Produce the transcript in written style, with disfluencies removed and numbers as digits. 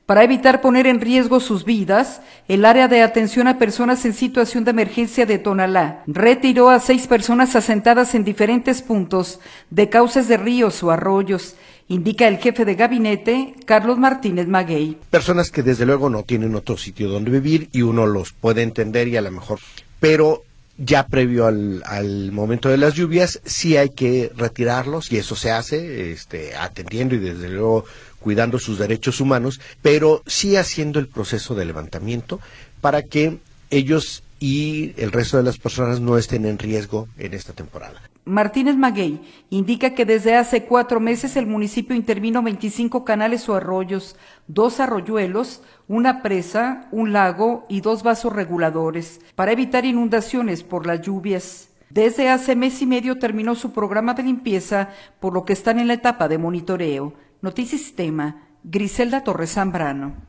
Para evitar poner en riesgo sus vidas, el área de atención a personas en situación de emergencia de Tonalá retiró a 6 personas asentadas en diferentes puntos de cauces de ríos o arroyos, indica el jefe de gabinete, Carlos Martínez Maguey. Personas que desde luego no tienen otro sitio donde vivir y uno los puede entender y a lo mejor, pero ya previo al momento de las lluvias sí hay que retirarlos y eso se hace atendiendo y desde luego cuidando sus derechos humanos, pero sí haciendo el proceso de levantamiento para que ellos y el resto de las personas no estén en riesgo en esta temporada. Martínez Maguey indica que desde hace 4 meses el municipio intervino 25 canales o arroyos, 2 arroyuelos, una presa, un lago y 2 vasos reguladores para evitar inundaciones por las lluvias. Desde hace mes y medio terminó su programa de limpieza, por lo que están en la etapa de monitoreo. Notisistema, Griselda Torres Zambrano.